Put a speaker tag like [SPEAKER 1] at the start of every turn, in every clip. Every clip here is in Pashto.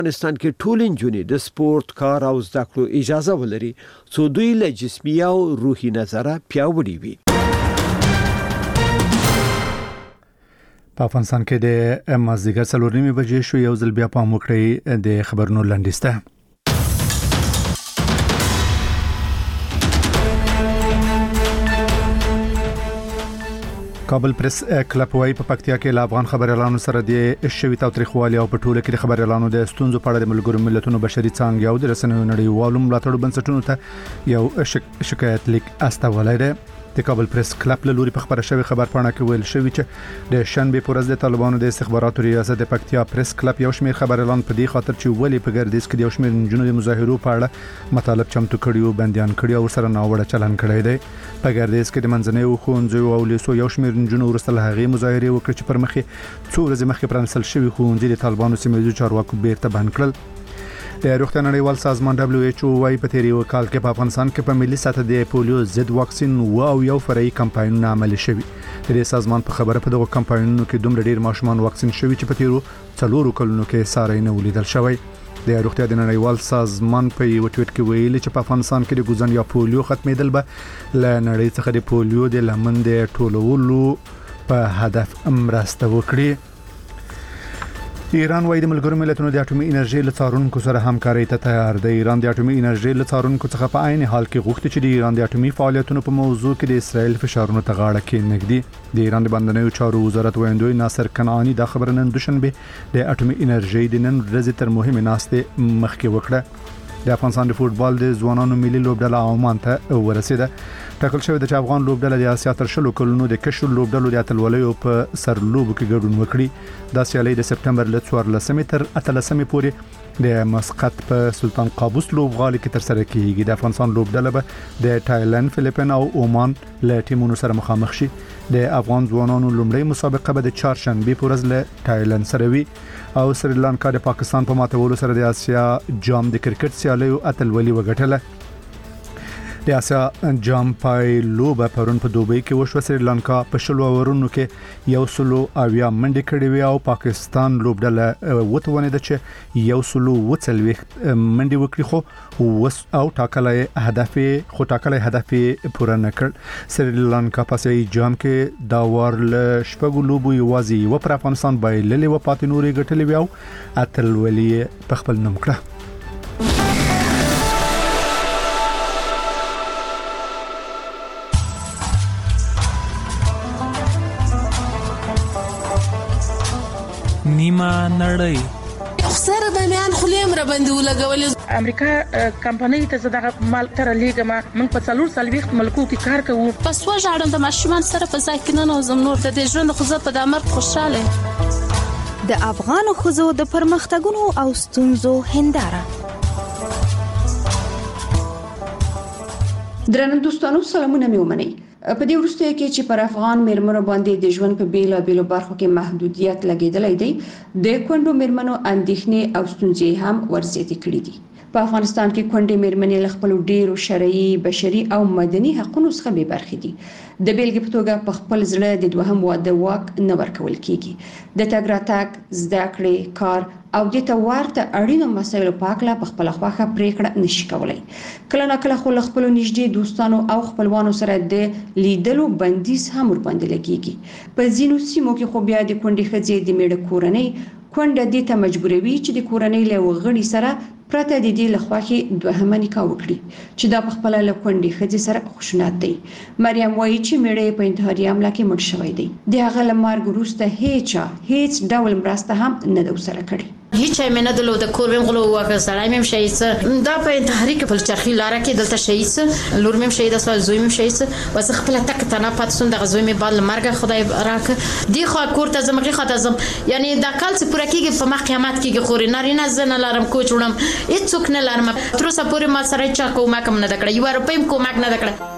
[SPEAKER 1] افغانستان کې ټول نجونې د سپورت کار او زده کړو اجازه ولري څو دوی له جسمي او روحي نظره پیاوړي وي.
[SPEAKER 2] په افغانستان کې د مازدیګر 4:30 بجې شو. یو ځل بیا پام وکړئ د خبرونو لنډیسته. کابل پریس کلب وايي په پکتیا کې له افغان خبريالانو سره د شوي تاریخوالي او په ټوله کې د خبريالانو د ستونزو په اړه د ملګرو ملتونو بشري څانګې او د رسنیو نړیوالو ملاتړ بنسټونو ته یو شکایت لیک استولای دی. د کابل پریس کلب له لوري په خبره شوی خبر پاڼه کې ویل شوی چې د شنبه پر ورځ د طالبانو د استخباراتو ریاست د پکتیا پریس کلب یو شمېر خبريالان په دې خاطر چې ولې په ګردیز کې یو شمېر نجونو د مظاهرو په اړه مطالب چمتو کړیو بنديان کړی او سره ناوړه چلن کړی دی. په ګردیز کې د منځنۍ ښوونځیو او لیسو یو شمېر نجونو ورسره هغه مظاهره وکړه چې پر مخې څو ورځې مخکې پرانسل شوی ښوونځي د طالبانو سیمه چارواکو بیرته بند کړل. د روغتیا نړیوال سازمان WHO وايي په تیری وکال کې په افغانستان کې په ملي سطح د پولیو ضد واکسین او یو فرعي کمپاینونه عملي شوي. د سازمان په خبره په دغه کمپاینونو کې دومره ډیر ماشومان واکسین شوي چې په تیرو 4 کلونو کې ساري نه ولیدل شوی. د روغتیا د نړیوال سازمان په یو ټویټ کې ویلي چې په افغانستان کې د ګوزن یا پولیو ختمېدل به ل نړۍ څخه د پولیو د لمن د ټولولو په هدف مرسته وکړي. ایران وايي د ملګرو ملتونو د اټومي انرژي له څارونکو سره همکاري ته تیار دی. ایران د اټومي انرژي له څارونکو څخه په عین حال کې غوښتي چې د ایران د اټومي فعالیتونو په موضوع کې د اسرائیل فشارونو ته غاړه کېنږدي. د ایران د بندنیو چارو وزارت ویاندوی ناصر کنعانی دا خبره نن دوشنبه د اټومي انرژي د نن ورځې تر مهمه ناسته مخکې وکړه. د افغانستان د فوتبال د ځوانانو ملي لوبډله عمان ته ورسیده. ټاکل شوی د افغان لوبډله د آسیا تر 10 کلونو د کشو لوبډلو د اتلولیو په سرلوب کې ګډون وکړي. د سیالي د سپټمبر له 14 تر 18 پورې د مسقط په سلطان قابوس لوبغالي کې تر سره کیږي. د افغانستان لوبډله به د تایلند، فلیپین او عمان له ټیمونو سره مخامخ شي. د افغان ځوانانو لومړی مسابقه به د چهارشنبه په ورځ له تایلند سره وي او سریلانکا د پاکستان په ماتولو سره د آسیا جام د کرکټ سیالیو اتلولي وګټله. د آسیا جام پایلو به پرون په دوبۍ کې وشو. سریلانکا په 10 اورونو کې 100 منډې کړې وي او پاکستان لوبډله وتونه ده چې 140 منډې وکړي خو ټاکلې هدف پوره نه کړ. سریلانکا په آسیا جام کې دا ور له شپږ لوبو یوازې یو پر افغانستان بایللې و پاتې نورې ګټلې وي او اتلولي په خپل نوم کړه.
[SPEAKER 3] نیمه نړۍ
[SPEAKER 4] خسر د میان خلیم را باندې ولګولې.
[SPEAKER 5] امریکا کمپنۍ ته زړه مال تر لیګما موږ په 4 ملکو کې کار کوو.
[SPEAKER 4] پس وژاړم د ماشومان سره په ځای کې نه نوزم نور د ژوند خو زه په دمر خوشاله.
[SPEAKER 6] د افغان خزو د پرمختګونو او ستونزو هنداره.
[SPEAKER 7] درنو دوستانو سلامونه مې ومنئ. په دې وروسته کې چې پر افغان میرمنو باندې د ژوند په بیلابېلو برخو کې محدودیت لګیدلې دی، د کونډو میرمنو اندېښنې او ستونزې هم ورزیاتې کړې دي. په افغانستان کې کونډې میرمنې له خپل ډیرو شرعي، بشري او مدني حقوقو څخه بې برخې دي. د بیلګې په توګه په خپل زړه د دوهم واده واک نه ورکول کیږي. د تګ راتګ، زده کړې، کار او د ورته اړینو مسایلو په اړه په خپل خواخه پریکړه نشي کولای. کله نه کله خو خپل نږدې دوستانو او خپلوانو سره د لیدلو بندیز هم ور باندې لګیږي. په ځینو سیمو کې خو بیا د کونډې ښځې د میړه کورنۍ کونډه دې ته مجبوروي چې د کورنۍ له وغړي سره پرته د دې لخواخي دوهمه نکاح وکړي چې دا په خپل له کونډې ښځې سره خوشنات دی. مریم وایي چې میړه په انتحاري حمله کې مړ شوی دی. د هغه له مرګ وروسته هیڅ ډول مرسته هم نه ده سره کړې.
[SPEAKER 8] هیڅ مې نه دلو د کور ویم غلو واکه سړی مې شهید دا په انتحاري کې په چرخي لاره کې دلته شهید لور مې شهید سوال زوی مې شهید وس خپل تک تنه پاتسون د غزوی مې بل مرګ خدای راک دی خو کور ته زمغه خاطر زم یعنی دا کال څه پوره کېږي په قیامت کې خوري نارینه زنه لارم کوچ وړم هیڅوک نه لارم تر اوسه پورې ما سره چا کومه کم نه دکړه یو روپیم کومک نه دکړه.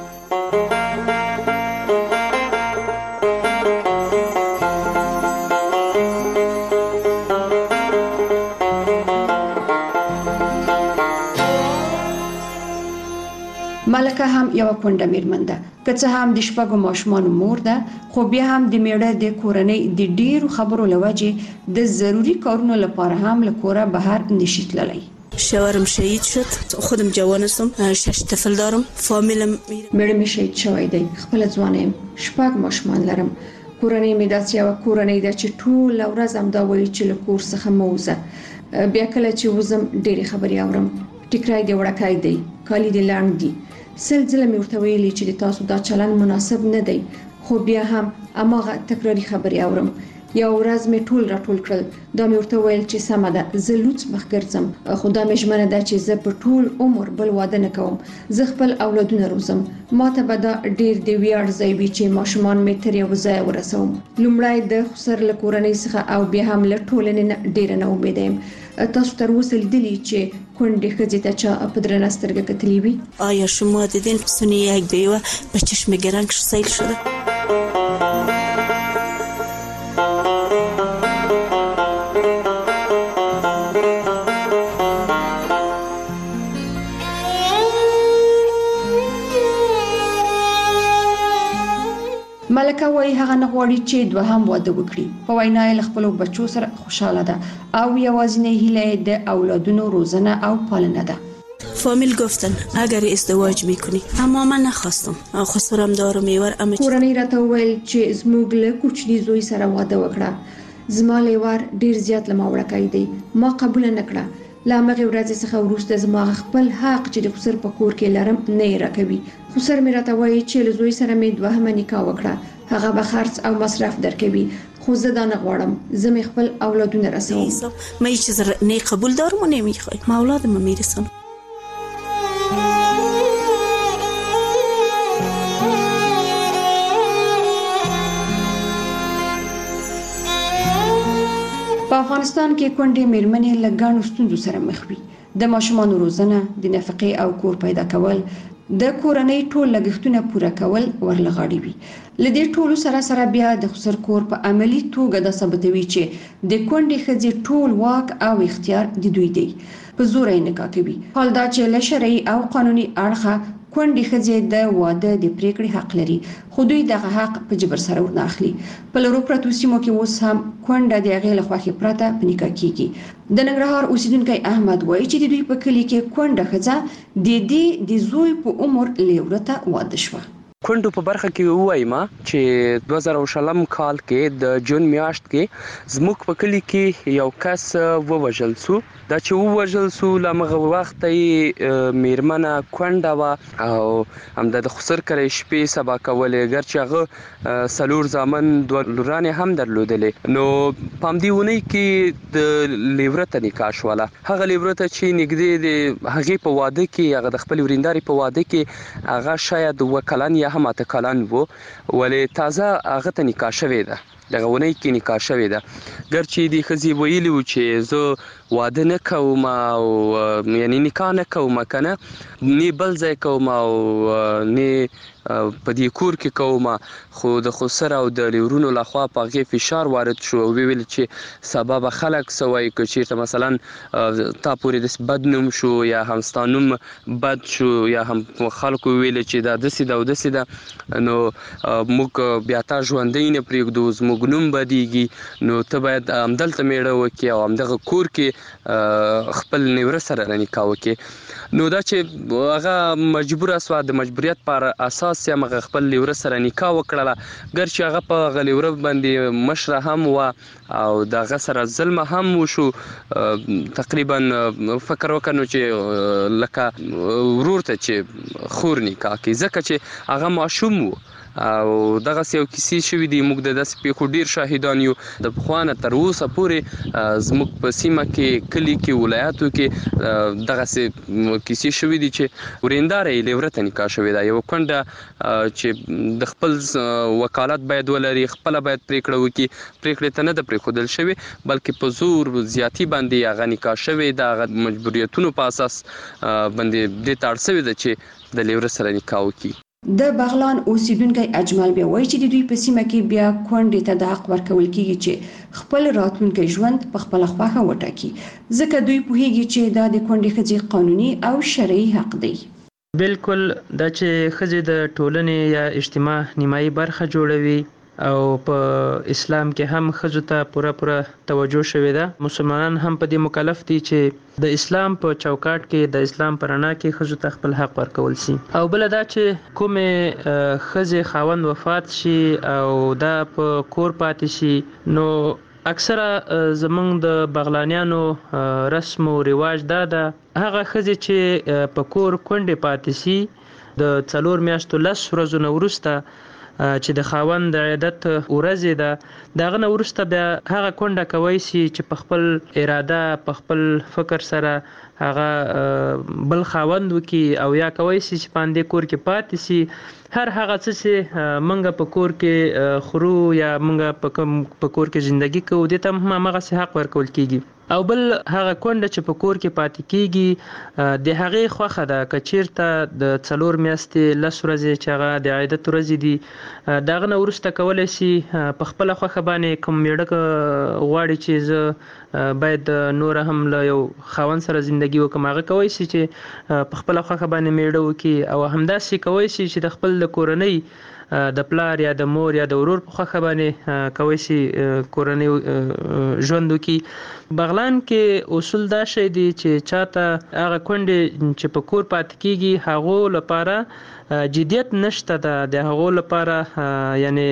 [SPEAKER 7] ملکه هم یو کونډه میرمن ده که څه هم د شپږو ماشومانو مور ده، خو بیا هم د میړه د کورنۍ د ډیرو خبرو لوجې د ضروری کارونو لپاره هم له کوره بهر نشي تللی.
[SPEAKER 9] شوهرم شهید شد، خودم جوانستم، 6 طفل دارم، فامیلم
[SPEAKER 7] میړه می شهید شوی دی، خپل ځوانم، 6 ماشومان لرم. کورنۍ می داسې یو کورنۍ ده چې ټول ورځ هم دا وایي چې له کور څخه موزه. بیا کله چې وزم ډېری خبرې اورم، ټیکرای دی وړکای دی، کالی دی لاند دی. سلسله می ورته ویلي چې د تاسو دا چلن مناسب نه دی، خو بیا هم اماغه تکراری خبرې اورم. یو ورځ می ټول راټول کړل، دا می ورته ویل چې سمه ده، زه لوڅ مخ ګرځم، خو دا می ژمنه ده چې زه په ټول عمر بل واده نه کوم. زه خپل اولادونه روزم، ماته به دا ډیر دی ویاړ ځای وي چې ماشومان می تر یو ځای ورسوم. لومړی د خسر له کورنۍ څخه او بیا هم له ټولنې نه ډیر نه امید یم. تاسو تر اوسه لیدلی چې کونډې ښځې ته چا په درنه سترګه کتلی وي؟
[SPEAKER 9] آیا شما دیدین سنی یک بیوه به چشم گرنگ سیل شده؟
[SPEAKER 7] ملکه وایي هغه نه غواړي چې دوهم واده وکړي. په وینا یې له خپلو بچو سره خوشحاله ده او یوازینۍ هیله یې د اولادونو روزنه او پالنه ده.
[SPEAKER 9] فامیل گفتن اگر ازدواج میکنی، اما من نخواستم، خسرم دارم میور.
[SPEAKER 7] کورنۍ راته وویل چې زموږ له کوچني زوی سره واده وکړه. زما لیوار ډیر زیات له ما وړکای دی، ما قبول نه کړه. له هغې ورځې څخه وروسته زما خپل حق چې د خسر په کور کې لرم نه یې راکوي. خسر مې راته وایي چې له زوی سره مې دوهمه نکاح وکړه، هغه به خرڅ او مصرف درکوي، خو زه دا نه غواړم. زه مې خپل اولادونه رسوم.
[SPEAKER 9] ما هیچ چیز نه قبول دارم و نمیخوام، ما اولادم میرسونم.
[SPEAKER 7] په افغانستان کې کونډې میرمنې له ګڼو ستونزو سره مخ وي. د ماشومانو روزنه، د نفقې او کور پیدا کول، د کورنۍ ټول لګښتونه پوره کول ورلغاړي وي. له دې ټولو سره بیا د خسر کور په عملی توګه دا ثابتوي چې د کونډې ښځې ټول واک او اختیار د دوی دی. په زور یې نکاح کوي. حال دا چې له شرعي او قانوني اړخه کونډې ښځې د واده د پریکړې حق لري، خو دوی دغه حق په جبر سره ورنه اخلي. په لرو پرتو سیمو کې اوس هم کونډه د هغې له خوښې پرته په نکاح کیږي. د ننګرهار اوسیدونکی احمد وایي چې د دوی په کلي کې کونډه ښځه د دې د زوی په عمر لیورته واده شوه.
[SPEAKER 10] کونډو په برخه کې ووایم چې 2020 کال کې د جون میاشت کې زموږ په کلی کې یو کس ووژل شو. دا چې ووژل شو لمغه وخت یې میرمنه کونډه و او همدا د خسر کړې شپې سبا کولې، ګرچې هغه سلور زامن دوه لورانې هم درلودلې. نو پامدیونی کې د لیورته نکاح شوله. هغه لیورته چې نږدې د هغې په واده کې هغه د خپل ورینداري په واده کې هغه شاید وکلن یا هم اته کلن وو، ولې تازه هغه ته نکاح شوې ده، دغه ونی کې نکاح شوې ده. ګرچې د ښځې ویلي و چې زه واده نه کوم او یعنی نکاح نه کوم، کنه نه بل ځای کوم او نه په دې کور کې کوم، خو د خسر او د لیورونو لخوا په هغې فشار وارد شو او ویل چې سبا به خلک سوای که چېرته مثلا تا پورې داسې بد نوم شو یا هم ستا نوم بد شو یا هم خلکو ویل چې دا داسې ده او داسې ده، نو موږ بیا تا ژوندی نه پرېږدو، زموږ نوم بدیږي، نو ته باید همدلته میړه وکړې او همدغه کور کې خپل نیوره سره نکاح وکړې. نو دا چې هغه مجبوره سوه، د مجبوریت پر اساس یې همغه خپل لیوره سره نکاح وکړله، ګرچې هغه په هغه لیوره باندې مشره هم وه او د هغه سره ظلم هم وشو. تقریبا فکر وکړه نو چې لکه ورور ته چې خور نکاح کوي، ځکه چې هغه ماشوم و او دغسې یو کیسې شوي دي. موږ د داسې پیښو ډېر شاهدان یو. د پخوا نه تر اوسه پورې زموږ په سیمه کې، کلي کې، ولایاتو کې دغسې کیسې شوي دي چې ورینداره یې لیوره ته نکاح شوې ده. یوه کونډه چې د خپل وکالت باید ولري، خپله باید پرېکړه وکړي، پرېکړې ته نه ده پرېښودل شوې بلکې په زور زیاتي باندې هغه نکاح شوې ده. هغه مجبوریتونو په اساس باندې دې ته اړ شوې ده چې د لیوره سره نکاح وکړي.
[SPEAKER 7] د بغلان اوسیدونکی اجمل بیا وایي چې د دوی په سیمه کې بیا کونډې ته د حق ورکول کیږي چې خپل راتلونکی ژوند په خپله خوښه وټاکي، ځکه دوی پوهیږي چې دا د کونډې ښځې قانوني او شرعي حق دی.
[SPEAKER 11] بالکل دا چې ښځې د ټولنې یا اجتماع نیمایي برخه جوړوي او په اسلام کې هم ښځو ته پوره توجه شوې ده. مسلمانان هم په دې مکلف دي چې د اسلام په چوکاټ کې د اسلام په رڼا کې ښځو ته خپل حق ورکول شي. او بل دا چې کومې ښځې خاوند وفات شي او دا په کور پاتې شي نو اکثره زمونږ د بغلانیانو رسم او رواج دا ده هغه ښځې چې په کور کونډې پاتې شي د 4 میاشتو 10 ورځو نه وروسته چې د خاوند د عیادت ورځې ده دغه نه وروسته بیا هغه کونډه کوي چې په خپل اراده په خپل فکر سره هغه بل خاوند وکي او یا کوي چې باندې کور کې پاتې شي هر هغه څه چې منګه په کور کې خورو یا منګه په کور کې ژوندۍ کوو د ته هم هغه څه حق ورکول کیږي. او بل هغه کونډه چې په کور کې پاتې کیږي د هغې خوخه ده که چیرته د 4 میاشتې 10 ورځې چې هغه د عیادت ورځې دي دغه نه وروسته کولی شي په خپله خوښه باندې کوم میړه غواړي چې زه باید نوره هم له یو خاوند سره زندگی وکړم هغه کولی شي چې په خپله خوښه باندې میړه وکړي او همداسې کولی شي چې د خپل د کورنۍ د پلار یا د مور یا د ورور په خوښه باندې کوي چې کورنۍ ژوند وکړي. بغلان کې اصول دا شی دی چې چاته هغه کونډې چې په کور پاتې کیږي هغو لپاره جدیت نشته ده د هغو لپاره یعنی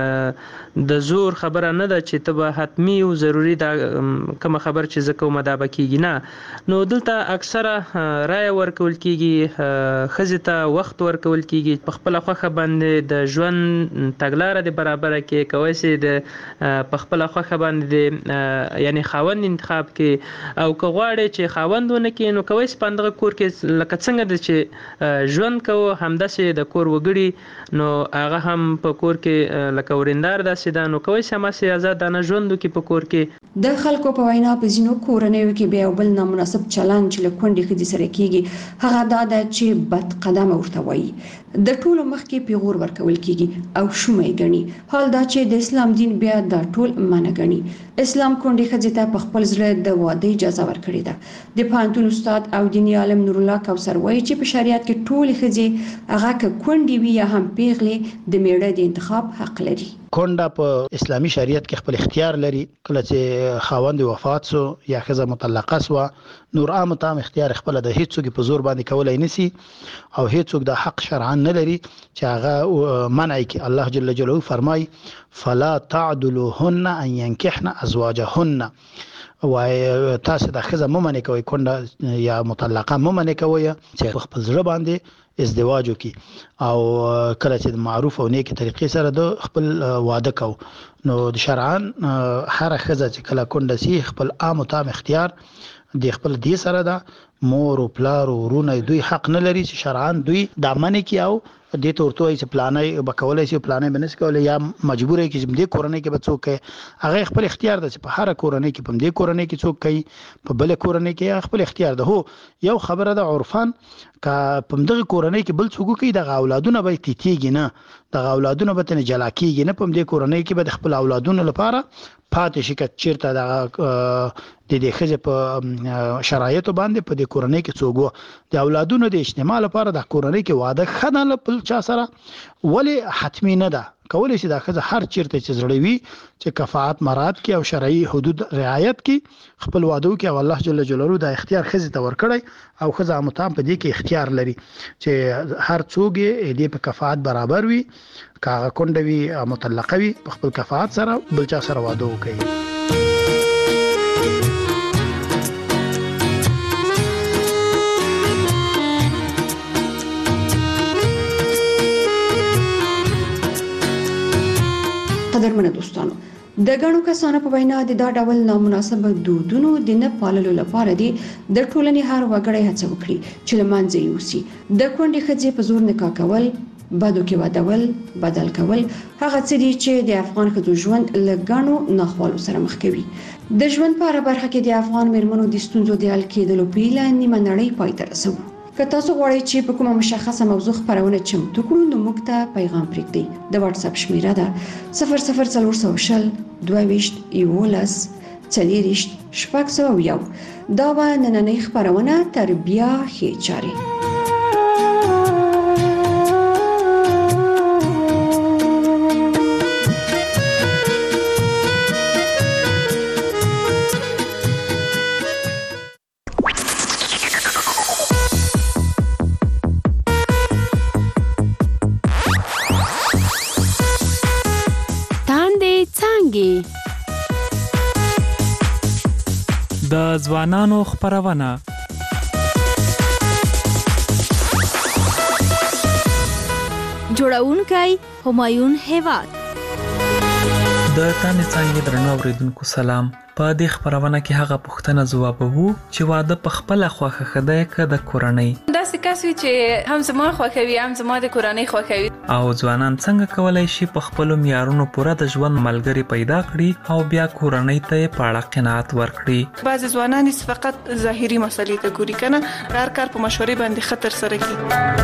[SPEAKER 11] د زور خبره نه ده چې ته به حتمی او ضروری دا کومه خبر چې زه کومه دا به کیږي نه. نو دلته اکثره رایه ورکول کیږي ښځې ته وخت ورکول کیږي په خپله خوښه باندې د ژوند تګلاره د برابره کې کوي چې د په خپله خوښه باندې یعنی خاوند انتخاب کې او که غواړي چې خاوند ونه کې نو کوي چې په کور کې لکه څنګه د چې ژوند کوو همداسې د کور وګړي نو هغه هم په کور کې لکه وریندار داسې ده نو کوي چې هماسې ازادانه ژوند وکړي په کور کې.
[SPEAKER 7] د خلکو په وینا په ځینو کورنیو کې بیا بل نامناسب چلند چې له کونډې ښځې سره کیږي هغه دا ده چې بد قدمه ورته وایي د ټولو مخکې پیغور ورکول کیږي او شومه یې ګڼي. حال دا چې د اسلام دین بیا دا ټول منع ګڼي. اسلام کونډې ښځې ته په خپل زړه د واده اجازه ورکړې ده. د پوهنتون استاد او دیني عالم نور الله کوثر وایي چې په شریعت کې ټولې ښځې هغه که کونډې وي یا هم پیغلې د میړه د انتخاب حق لري.
[SPEAKER 12] کونډه په اسلامي شریعت کې خپل اختیار لري. کله چې خاوند وفات سو یا ښځه مطلقه سو نور عام تام اختیار خپل د هیڅ څوک په زور باندې کولای نسی او هیڅ څوک د حق شرعاً نه لري چې هغه منع کی. الله جل جلاله فرمای فلا تعدلوهن ان ينكحن ازواجهن وای تاسو د ښځه ممنه کوي کونډه یا مطلقه ممنه کوي چې خپل ځړ باندې ازدواج وکي او کله چې معروف او نیک طریقې سره د خپل واده کو نو د شرعاً هر ښځه چې کله کونډه سي خپل عام تام اختیار د خپل دې سره ده مور او پلار او ورونه دوی حق نه لري چې شرعاً دوی د منې کی او د تورتوي چې پلانې بکولای شي پلانې بنس کولای یا مجبورې کې چې د کورنۍ کې بچو کې هغه خپل اختیار ده چې په هر کورنۍ کې په دې کورنۍ کې څوک کوي په بل کورنۍ کې خپل اختیار ده. هو یو خبره ده عرفان کا په دغه کورنۍ کې بل څوک کوي د اولادونو به تیتیږي نه د اولادونو به تنه جلا کیږي نه په دې کورنۍ کې به خپل اولادونو لپاره پاتې شي که چیرته د دې ښځې په شرایطو باندې په دې کورنۍ کې څوک د اولادونو د اجتماع لپاره د کورنۍ کې واده خدای له بل چا سره ولی حتمی نه ده. کولی شي دا ښځه هر چیرته چې زړه وي چې کفاءت مراد کې او شرعي حدود رعایت کې خپل واده وکړي او الله جل جلاله دا اختیار ښځې ته ورکړی او ښځه متام په دې کې اختیار لري چې هر څوک دې په کفاءت برابر وي کاغه کونډه وي مطلقه وي په خپل کفاءت سره بل چا سره واده وکړي.
[SPEAKER 7] قدرمنه دوستانو د غنو کسانو په وینا د دا ډول نامناسب دودونو د نه پاللو لپاره دي د ټولنې هر وګړی هڅه وکړي چې لمانځي یوسي. د کونډې ښځې په زور نکاح کول بدو کې ودول بدل کول هغه څه دي چې د افغان ښځو ژوند لګانو ناخوالو سره مخ کوي. د ژوند په اړه برخه کې د افغان میرمنو د ستونزو د حل کېدلو په اړه نیمه نړۍ پای ته رسوي. که تاسو غواړئ چې په کومه مشخصه موضوع خبرونه چمتو کړو نو موږ ته پیغام پرېږدئ. د واتس اپ شمیره ده 00400 22 11 40 601. دا به نننۍ خبرونه تر بیا ښې چارې.
[SPEAKER 6] څنګه
[SPEAKER 3] د ځوانانو خبرونه
[SPEAKER 6] جوړونکي همایون هیواد
[SPEAKER 3] د تانې څنګه درنو اوریدونکو سلام په دې خبرونه کې هغه پوښتنه ځوابوو چې واده په خپل خوخه خدای ک د کورنۍ
[SPEAKER 13] دا سکاسوي چې هم زما خوخوي هم زما د کورنۍ خوخوي
[SPEAKER 3] او ځوانان څنګه کولای شي په خپل معیارونو پوره د ژوند ملګری پیدا کړي او بیا کورنۍ ته په اړه قناعت ورکړي
[SPEAKER 13] بعض ځوانان فقط ظاهري مسلې ته ګوري کنه کار په مشورې باندې خطر سره کی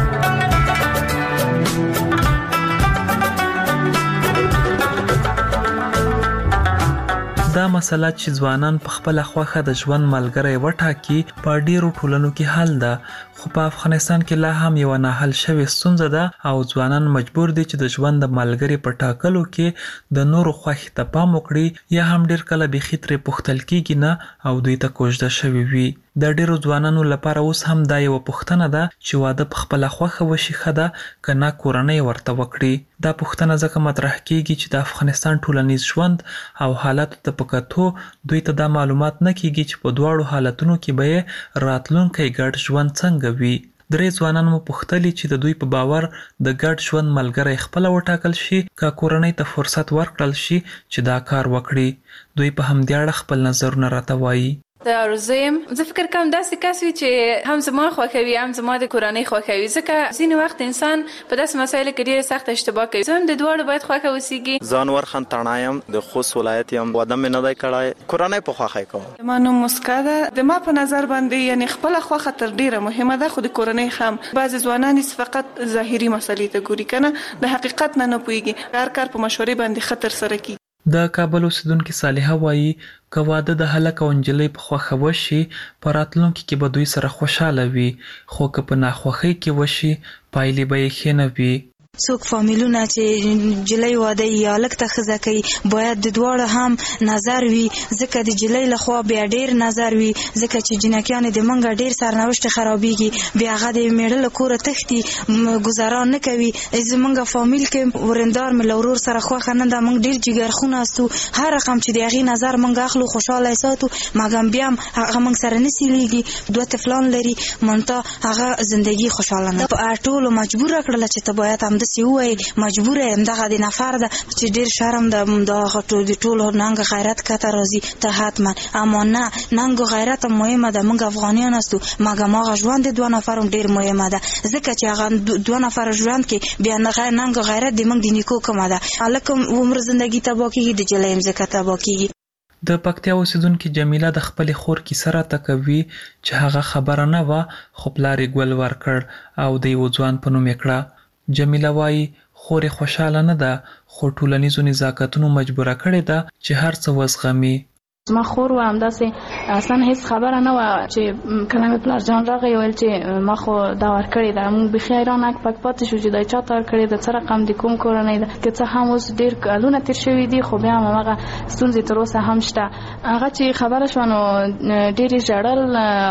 [SPEAKER 3] دا مسله چې ځوانان په خپل خوخه د ژوند ملګری وټاکي په ډیرو ټولنو کې حل ده خو په افغانستان کې لا هم یو نه حل شوی ستونزه ده او ځوانان مجبور دي چې د ژوند ملګری په ټاکلو کې د نورو خوښ ته پام وکړي یا هم ډیر کله به خطرې پختل کېږي نه او دوی ته کوژده شوی وي د ډیرو ځوانانو لپاره اوس هم دا یو پوښتنه ده چې واده په خپل خوخه وشي خده کنه کورنۍ ورته وکړي دا پوښتنه ځکه مطرح کیږي چې د افغانستان ټولنیز ژوند او حالات ته پکاتو دوی ته دا معلومات نه کیږي چې په دواړو حالتونو کې به راتلونکي ګډ ژوند څنګه وي درې ځوانان مو پوښتلي چې د دوی په باور د ګډ ژوند ملګری خپل وټاکل شي که کورنۍ ته فرصت ورکړل شي چې دا کار وکړي دوی په همدې اړه خپل نظرونه راته وایي
[SPEAKER 13] دا روزم زه فکر کوم داسې کاسوي چې هم زما خوخوي هم زما د کورنۍ خوخوي ځکه ځینې وخت انسان په داسې مسایلو کې ډېر سخت اشتباه کوي زم د دوړو باید خوخه وسیږي
[SPEAKER 14] ځانور خان تڼایم د خوست ولایت یم واده مې نه دی کړای کورنۍ په خوخه کوم
[SPEAKER 13] مانو مسکا ده د ما په نظر باندې یعنی خپل خوخه تر ډیره مهمه ده خو د کورنۍ هم بعض ځوانان فقط ظاهري مسلې ته ګوري کنه د حقیقت نه پوهیږي کار په مشورې باندې خطر سره کی
[SPEAKER 3] د کابل اوسیدونکو صالحه وایي که واده د هلک او نجلۍ په خوښه وشي په راتلونکي کې به دوی سره خوشاله وي خو که په ناخوښۍ کې وشي پایلې به یې ښې نه وي
[SPEAKER 15] څوک فامیلونه چې جلۍ واده یا لک ته خزه کوي باید د دواړو هم نظر وي ځکه د جلۍ لخوا بیا ډیر نظر وي ځکه چې جنکیان د منګه ډیر سرنوشت خرابېږي بیا هغه د میړه له کوره تښتي گزاران نه کوي زمونږ فامیل کې ورندار مې لورور سره خوښه نه ده موږ ډیر جګرخونه استو هر رقم چې د هغې نظر موږ اخلو خوشحاله ساتو مګم بیا هم هغه موږ سره نه سیلیږي دوه طفلان لري منتها هغه زندگی خوشحاله نه په ټولو مجبوره کړله چې ته باید همداسې ووایي مجبوره یم دغه د نفر ده چې ډېر شرم ده دغه د ټولو ننګ غیرت کته راځي ته حتما اما نه ننګ غیرت هم مهمه ده موږ افغانیان هستو مګم هغه ژوند د دوه نفر هم ډېر مهمه ده ځکه چې هغه دوه نفر ژوند کې بیا ننګ غیرت د موږ د نیکو کمه ده هلک عمر زندګي تباه کېږي د جلۍ هم ځکه تباه کېږي
[SPEAKER 3] د پکتیا اوسیدونکو جمیله د خپل خور کیسه راته کوي چې هغه خبره نه و خو پلار یې ګل ورکړ او د یو ځوان په نوم یې کړه جمیله وایي خور یې خوشحاله نه ده خو ټولنیزو نزاکتونو مجبوره کړې ده چې هر څه وزغمي
[SPEAKER 16] زما خور و همداسې اصلا هیڅ خبره نه وه چې کله مې پلار جان راغی ویل چې ما خو دا ورکړې ده موږ بیخي حیران اک پک پاتې شو چې دا چا ته ورکړې ده څه رقم د کوم کورنۍ ده که څه هم اوس ډېر کلونه تېر شوي دي خو بیا هم هماغه ستونزې تر اوسه هم شته هغه چې خبره شوه نو ډېرې ژړل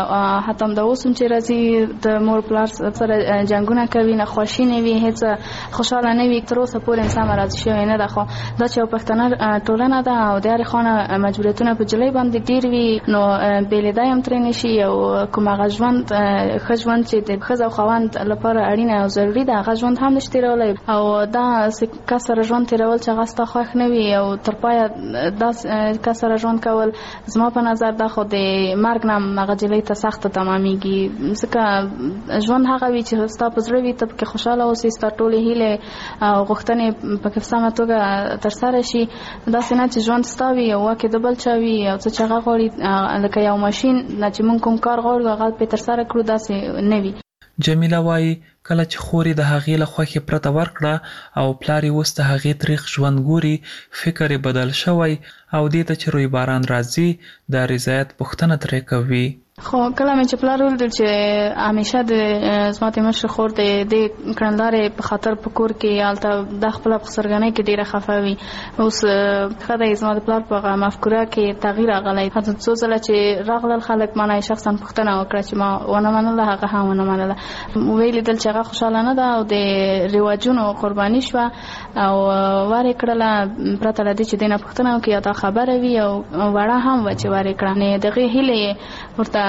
[SPEAKER 16] حتی همدا اوس هم چې راځي د مور پلار سره جنګونه کوي ناخوښي نه وي هېڅ خوشحاله نه وي تر اوسه پورې انسان راضي شوی نه ده خو دا چې یو پښتنه ټولنه ده او د هرې خوا مجبوریتونه په جلۍ باندې ډیر وي نو بېلېدا هم ترې نشي او کوم هغه ژوند ښه ژوند چې د ښځه او خاوند لپاره اړینه او ضروري ده هغه ژوند هم نشي تېرولی او دا کس سره ژوند تېرول چې هغه ستا خوښ نه وي او تر پایه دا کس سره ژوند کول زما په نظر دا خو د مرګ نه هم هغه جلۍ ته سخته تمامیږي ځکه ژوند هغه وي چې ستا په زړه وي ته پکې خوشحاله اوسې ستا ټولې هیلې او غوښتنې پکې په سمه توګه ترسره شي داسې نه چې ژوند ستا وي او واک د بل چا وي او څه چې هغه غواړي لکه یو ماشین نه چې موږ کوم کار غواړو هغه پرې ترسره کړو داسې نه وي
[SPEAKER 3] جمیله وایي کله چې خور یې د هغې له خوښې پرته ورکړه او پلار یې اوس د هغې تریخ ژوند ګوري فکر یې بدل شوی او دې ته چې روی باران راځي د رضایت پوښتنه ترې کوي
[SPEAKER 16] خو کله مې چې پلار ولدل چې همیشه د زما د مشر خور د کړندارې په خاطر په کور کې هلته د خپله په سرګنۍ کې ډېره خفه وي. اوس ښه دی زما د پلار په مفکوره کې تغییر راغلی. حتی څو ځله چې راغلل خلک ما نه شخصا پوښتنه وکړه چې ما ونه منله هغه هم ونه منله. ویې لیدل چې هغه خوشحاله نه ده او د رواجونو قرباني شوه او وارې کړله پرته له دې چې دې نه پوښتنه وکړي یا دا خبره وي او وړه هم وه چې وارې کړه. دغې هیلې یې ورته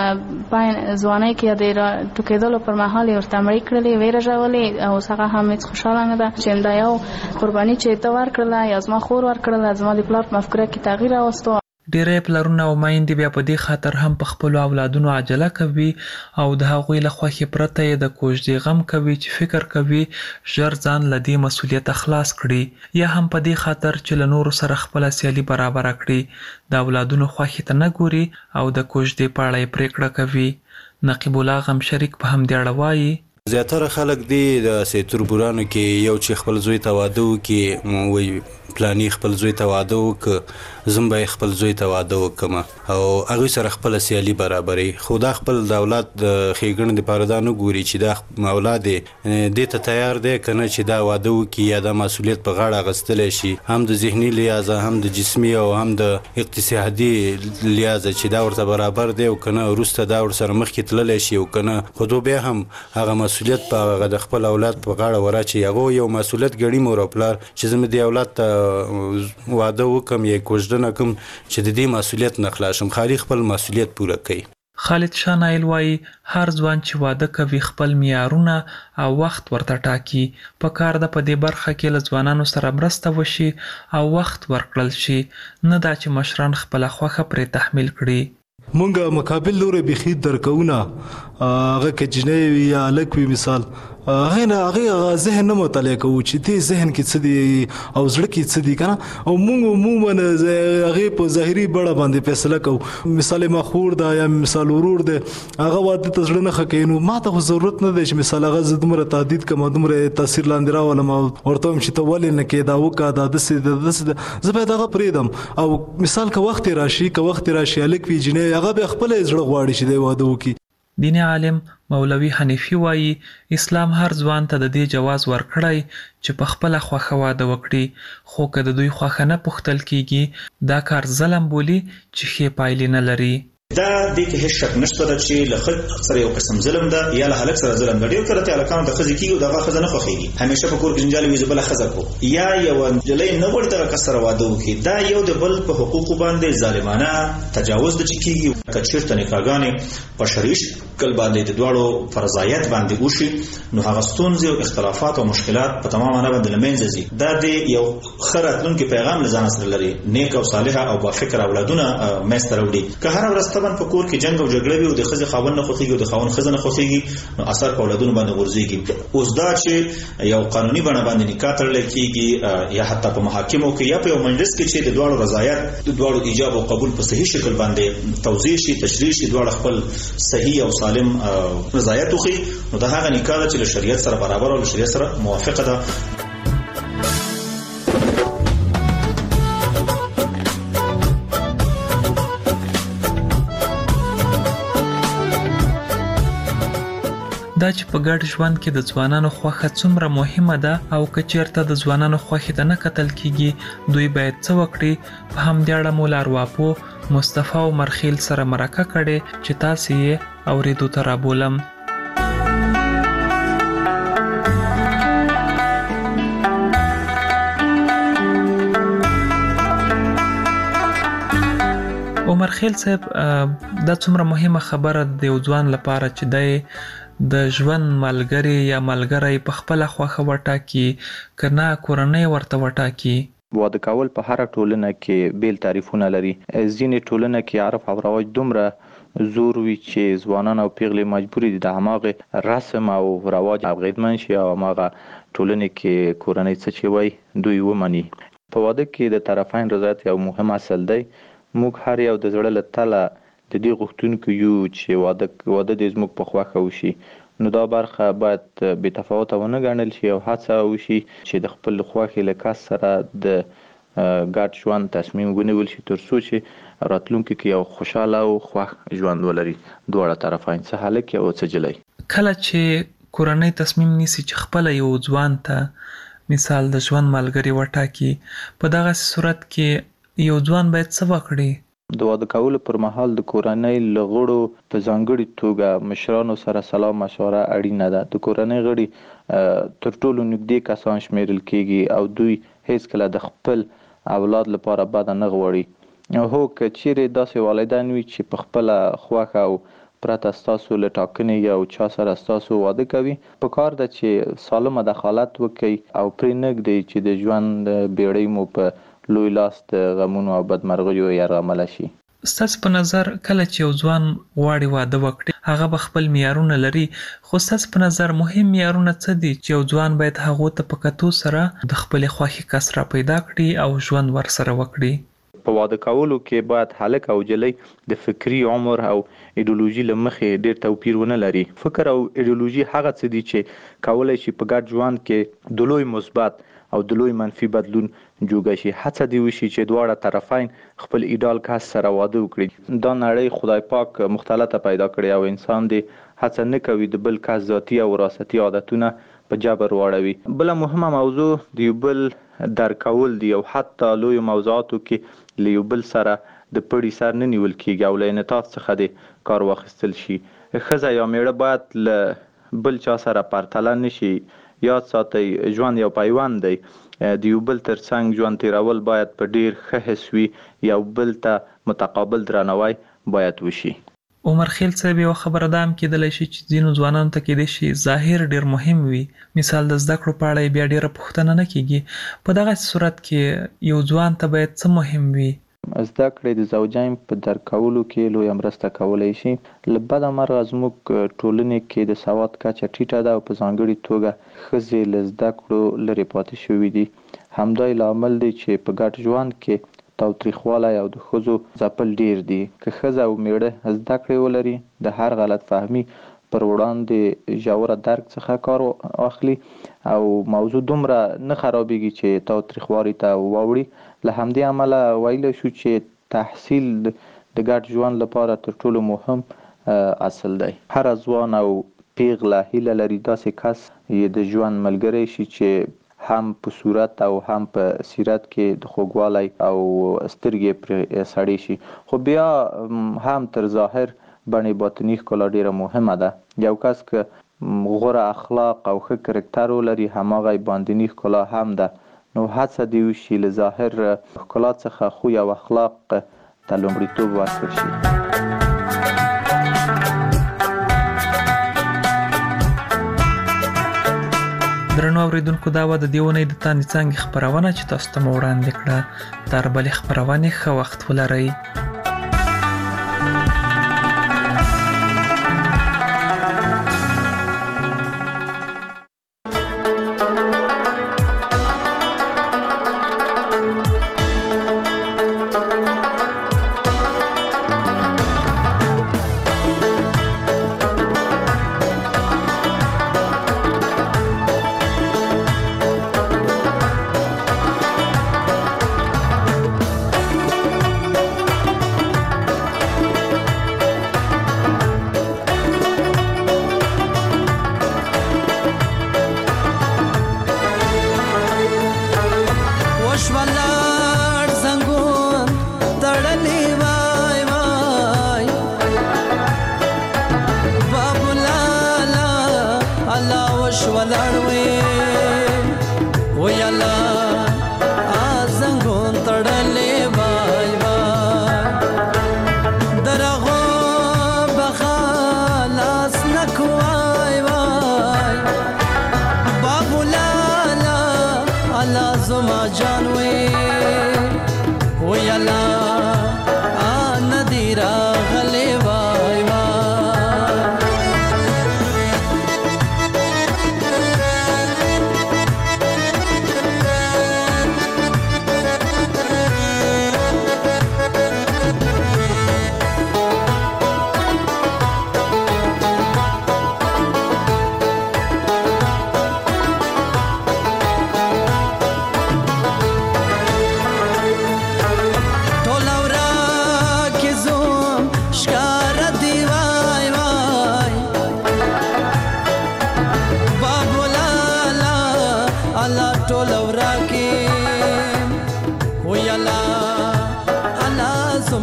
[SPEAKER 16] ځوانۍ کې د ټوکېدلو پر مهال یې ورته مړې کړلې ویې رژولې او اوس هغه هم هېڅ خوشحاله نه ده چې دا یو قرباني چې ته ورکړله یا زما خور ورکړله زما د پلار په مفکوره کې تغییر راوستو.
[SPEAKER 3] ډېری پلرونه او میندې بیا په دې خاطر هم په خپلو اولادونو عجله کوي او د هغوی له خوښې پرته یې د کوژدې غم کوي چې فکر کوي ژر ځان له دې مسؤلیته خلاص کړي یا هم په دې خاطر چې له نورو سره خپله سیالي برابره کړي. د اولادونو خوښې ته نه ګوري او د کوژدې په اړه یې پرېکړه کوي. نقیب الله غم شریک په همدې اړه وایي
[SPEAKER 17] زیاتره خلک دی د تربورانو کې یو چې خپل زوی ته واده وکړي وایي پلانی خپل زوی ته واده وکړه زم به خپل زوی ته واده وکړم او هغوی سره خپله سیالي برابروي. خو دا خپل د اولاد د ښېګڼې دپاره دا نه ګوري چې دا اولاد دې ته تیار دی که نه چې دا واده وکړي یا دا مسؤلیت په غاړه اخیستلی شي هم د ذهني لحاظه هم د جسمي او هم د اقتصادي لحاظه چې دا ورته برابر دی او که نه وروسته دا ورسره مخکې تللی شي او که نه خو دو بیا هم هغه مسؤلیت په هغه د خپل اولاد په غاړه وراچي. هغه یو مسؤلیت ګڼي مور او پلار چې زه مې دې اولاد ته واده وکم یا کوژدنه کوم چې د دې مسؤلیت نه خلاص شم. خالي خپل مسؤلیت پوره کوي.
[SPEAKER 3] خالد شاه نایل وایي هر ځوان چې واده کوي خپل معیارونه او وخت ورته ټاکي. په کار ده په دې برخه کې له ځوانانو سره مرسته وشي او وخت ورکړل شي، نه دا چې مشران خپله خوښه پرې تحمیل کړي.
[SPEAKER 18] مونږ مقابل لوري بخي درکونه هغه کې جنې وي یا هلک وي مثال هغه ذهن نه مطالعه کوو چې دې ذهن کې څه دي او زړه کې څه دي که نه او مونږ عموما هغې په ظاهري بڼه باندې فیصله کوو. مثال ما خور ده یا مثال ورور دی هغه واده ته زړه نه ښه کوي نو ما ته خو ضرورت نه دی چې مثال هغه زه دومره تهدید کړم دومره تاثیر لاندې راولم او ورته وایم چې ته ولې نه کوې دا وکړه دا داسې ده داسې ده زه باید هغه پرېږدم او مثال که وخت یې راشي هلک وي جنۍ هغه بیا خپله یې زړه غواړي چې دی واده وکړي.
[SPEAKER 3] دیني عالم مولوي حنیفي وایي اسلام هر ځوان ته د دې جواز ورکړی چې په خپله خوښه واده وکړي، خو که د دوی خوښه نه پوښتل کیږي دا کار ظلم بولي چې ښې پایلې نه لري.
[SPEAKER 19] دا دې کې هیڅ شک نشته ده چې له ښځې سره یو قسم ظلم ده یا له هلک سره ظلم ده. ډېر کله ته هلکانو ته ښځې کېږي او د هغه ښځه نه خوښېږي، همیشه په کور کې جنجال وي زه بله ښځه کړو یا یوه نجلۍ نه غواړي دغه کس سره واده وکړي. دا یو د بل په حقوقو باندې ظالمانه تجاوز ده چې کېږي. که چېرته نکاحګانې په شرعي شکل باندې د دواړو فرضایت باندې وشي نو هغه ستونزې او اختلافات او مشکلات په تمام معنی باندې له منځه ځي. دا د یو ښه راتلونکي پیغام له ځانه سره لري، نیک او صالحه او بافکره اولادونه منځته راوړي. که هره ورځ طبعا په کور کې جنګ او جګړه وي او د ښځې خاوند نه خوښېږي او د خاوند ښځه نه خوښېږي نو اثر په اولادونو باندې غورځېږي. اوس دا چې یو قانوني بڼه باندې نکاح تړلی کېږي یا حتی په محاکمو کې یا په یو مجلس کې چې د دواړو رضایت د دواړو ایجاب او قبول په صحیح شکل باندې توضیح شي تشریح شي دواړه خپل صحیح او سالم رضایت وښيي نو دا هغه نکاح ده چې له شریعت سره برابر او له شریعت سره موافقه ده.
[SPEAKER 3] دا چې په ګډ ژوند کې د ځوانانو خوښه څومره مهمه ده او که چېرته د ځوانانو خوښې ته نه کتل کیږي دوی باید څه وکړي. په همدې اړه مو لارواپو مصطفی او مرخیل سره مرکه کړې چې تاسې یې اورېدو ته رابولم. عمر خیل صاحب دا څومره مهمه خبره د یو ځوان لپاره چې دی د ژوند ملګری یا ملګری په خپله خوښه وټاکي که نه کورنۍ ورته وټاکي.
[SPEAKER 20] واده کول په هره ټولنه کې بیل تعریفونه لري. ځینې ټولنه کې عرف او رواج دومره زور وي چې ځوانان او پیغلې مجبوري دي د هماغې رسم او رواج اغېزمن شي او هماغه ټولنې کې کورنۍ څه چې وایي دوی ومني. په واده کې د طرفین رضایت یو مهم اصل دی. موږ هر یو د زړه له تله د دې غوښتونکو یو چې واده دې زموږ په خوښه وشي نو دا برخه باید بې تفاوته ونه ګڼل شي او هڅه وشي چې د خپل خوښې له کس سره د ګډ ژوند تصمیم ونیول شي تر څو چې راتلونکي کې یو خوشاله او خوښ ژوند ولري دواړه طرفین څه هلک او څه جلۍ.
[SPEAKER 3] کله چې کورنۍ تصمیم نیسي چې خپل یو ځوان ته مثال د ژوند ملګری وټاکي، په دغه صورت کې یو ځوان باید څه وکړي؟
[SPEAKER 20] د واده کولو پر مهال د کورنۍ له غړو په ځانګړي توګه مشرانو سره سلا مشوره اړینه ده. د کورنۍ غړي تر ټولو نږدې کسان شمیرل کیږي او دوی هیڅکله د خپل اولاد لپاره بد نه غواړي. هو که چیرې داسې والدین وي چې په خپل خوښه او پرته ستاسو له ټاکنې یو چا سره ستاسو واده کوي، په کار ده چې سالمه دخالت وکړي او پرې نږدئ چې د ژوند بیړۍ مو په لوی لاس د غمونو او بدمرغیو یرغمله شي.
[SPEAKER 3] ستاسو په نظر کله چې یو ځوان غواړي واده وکړي، هغه به خپل معیارونه لري، خو ستاسو په نظر مهم معیارونه څه دي چې یو ځوان باید هغو ته په کتو سره د خپلې خوښې کس را پیدا کړي او ژوند ورسره وکړي؟
[SPEAKER 20] په واده کولو کې باید هلک او جلۍ د فکری عمر او ایډیولوژي له مخې ډېر توپیر ونه لري. فکر او ایډیولوژي هغه څه دي چې کولای شي په ګډ ژوند کې د لوی مثبت او د لوی منفي بدلون جوګه شي. هڅه دی وشي چې دواړه طرفین خپل ایډال کس سره واده وکړي. دا نړۍ خدای پاک مختلطه پیدا کړې او انسان دی هڅه نه کوي د بل کس ذاتي او وراثتي عادتونه په جبر واړوي. بل مهمه موضوع د یو بل درک کول دی او حتی لوی موضوعاتو کې له یو بل سره د پړي سر نه نیول کیږي او له انعطاف څخه د کار واخیستل شي. ښځه یا میړه باید له بل چا سره پرتله نشي. یاد ساتئ ژوند یو پیوند دی. د یو بل ترڅنګ ژوند تیرول باید په ډیر ښه حس وي، یو بل ته متقابل درناوی باید وشي.
[SPEAKER 3] عمر خیل صاحب یو خبره ده هم کېدلی شي چې ځینو ځوانانو ته کېدای شي ظاهر ډیر مهم وي، مثال د زده کړو په اړه بیا ډیره پوښتنه نه کیږي. په دغه صورت کې یو ځوان ته باید څه مهم وي؟
[SPEAKER 20] زده کړې د زوجین په درک کولو کې لویه مرسته کولی شي. له بده مرغه زموږ ټولنې کې د سواد کچه ټیټه ده او په ځانګړي توګه ښځې له زده کړو لرې پاتې شوي دي. همدا لامل دی چې په ګډ ژوند کې تاوتریخوالی او د ښځو ځپل ډیر دي. که ښځه او میړه زده کړې ولري، د هر غلط فهمي پر وړاندې ژوره درک څخه کار واخلي او موضوع دومره نه خرابېږي چې تاوتریخوالي ته واوړي. له همدې امله ویلی شو چې تحصیل د ګډ ژوند لپاره تر ټولو مهم اصل دی. هر ځوان او پیغله هیله لري داسې کس یې د ژوند ملګری شي چې هم په صورت او هم په سیرت کې د خوږوالی او سترګې پرې سړې شي. خو بیا هم تر ظاهر بڼې باطني ښکلا ډیره مهمه ده. یو کس که غوره اخلاق او ښه کرکټر ولري، هماغه باطني ښکلا هم ده. نو هڅه دی وشي له ظاهر ښکلا څخه خوی او اخلاق ته لومړیتوب ورکړل شي.
[SPEAKER 3] درنو اوریدونکو، دا وه د دې اونۍ د تاندې څانګې خپرونه چې تاسو ته مو وړاندې کړه. تر بلې خپرونې ښه وخت ولرئ.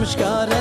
[SPEAKER 21] مشکار